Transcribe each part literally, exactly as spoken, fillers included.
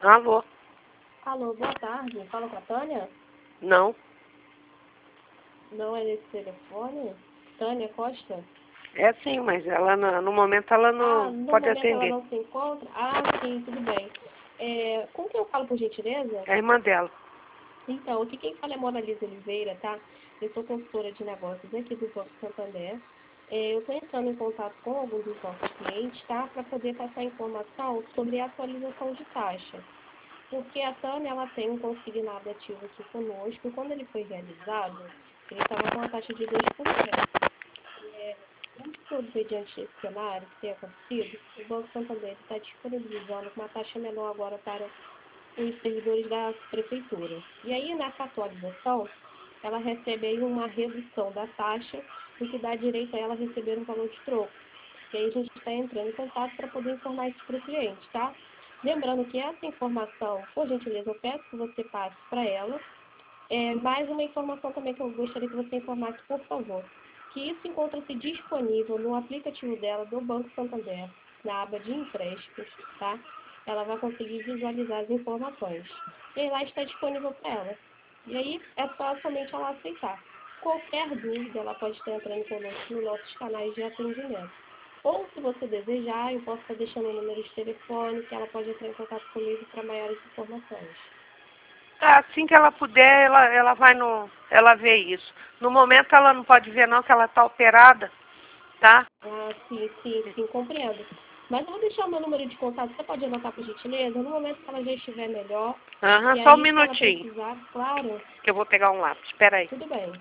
Alô? Alô, boa tarde. Fala com a Tânia? Não. Não é nesse telefone? Tânia Costa? É sim, mas ela no, no momento ela não Ah, no pode momento ela atender. não se encontra? Ah, sim, tudo bem. É, com quem eu falo, por gentileza? É a irmã dela. Então, aqui quem fala é Mona Lisa Oliveira, tá? Eu sou consultora de negócios aqui do Banco Santander. É, eu estou entrando em contato com alguns dos nossos clientes, tá? Para poder passar informação sobre a atualização de taxa. Porque a Tânia, ela tem um consignado ativo aqui conosco, e quando ele foi realizado, ele estava com uma taxa de dois por cento. É, vamos mediante esse cenário que tem acontecido, o Banco Santander está disponibilizando uma taxa menor agora para os servidores da prefeitura. E aí, nessa atualização, ela recebe aí uma redução da taxa, o que dá direito a ela receber um valor de troco. E aí a gente está entrando em contato para poder informar isso para o cliente, tá? Lembrando que essa informação, por gentileza, eu peço que você passe para ela. É, mais uma informação também que eu gostaria que você informasse, por favor, que isso encontra-se disponível no aplicativo dela do Banco Santander, na aba de empréstimos, tá? Ela vai conseguir visualizar as informações. E aí lá está disponível para ela. E aí é só somente ela aceitar. Qualquer dúvida, ela pode estar entrando conosco nos nossos canais de atendimento. Ou, se você desejar, eu posso estar deixando o número de telefone, que ela pode entrar em contato comigo para maiores informações. Assim que ela puder, ela, ela vai no. Ela vê isso. No momento ela não pode ver não, que ela está operada, tá? Ah, sim, sim, sim, compreendo. Mas eu vou deixar o meu número de contato, você pode anotar por gentileza, no momento que ela já estiver melhor. Aham, E só um aí, se ela minutinho, precisar, claro, que eu vou pegar um lápis. Espera aí. tudo bem.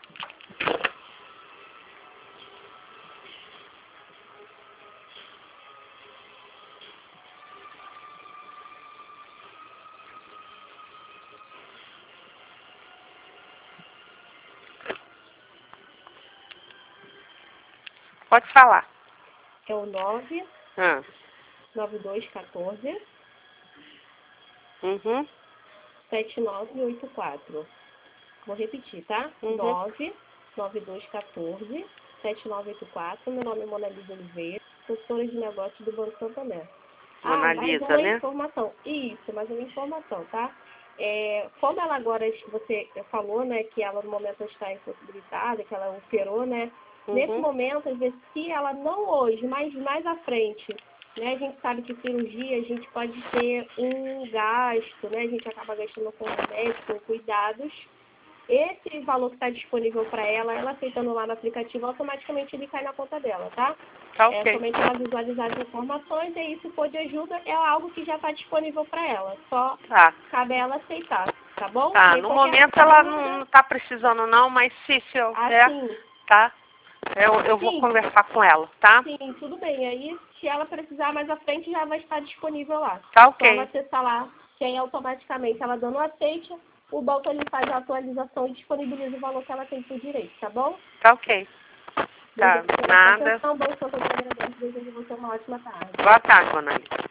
Pode falar. É o nove Ah. nove dois um quatro Uhum. sete nove oito quatro. Vou repetir, tá? Uhum. nove nove dois um quatro sete nove oito quatro. Meu nome é Mona Lisa Oliveira, consultora de negócios do Banco Santander. Ah, Mona mais Lisa, uma né? informação. Isso, mais uma informação, tá? É, como ela agora, você falou, né, que ela no momento está impossibilitada, que ela operou, né? Nesse Uhum. momento, às vezes, se ela não hoje, mas mais à frente, né, a gente sabe que cirurgia, a gente pode ter um gasto, né? A gente acaba gastando com remédio, com cuidados. Esse valor que está disponível para ela, ela aceitando lá no aplicativo, automaticamente ele cai na conta dela, tá? Tá É ok. somente ela visualizar as informações e aí, se for de ajuda, é algo que já está disponível para ela. Só Tá. cabe a ela aceitar, tá bom? E Tá, aí, no qualquer momento ela dúvida, não, não tá precisando não, mas se, se eu der, assim, tá? Eu, eu vou sim, conversar com ela, tá? sim, tudo bem. Aí, se ela precisar mais à frente, já vai estar disponível lá. Tá Só ela ok. acessar lá, que aí automaticamente ela dando o aceite, o banco ele faz a atualização e disponibiliza o valor que ela tem por direito, tá bom? Tá ok. Tá, Desejo nada. atenção, bom, Santander agradece, desejo você uma ótima tarde. Boa tarde, Mona Lisa.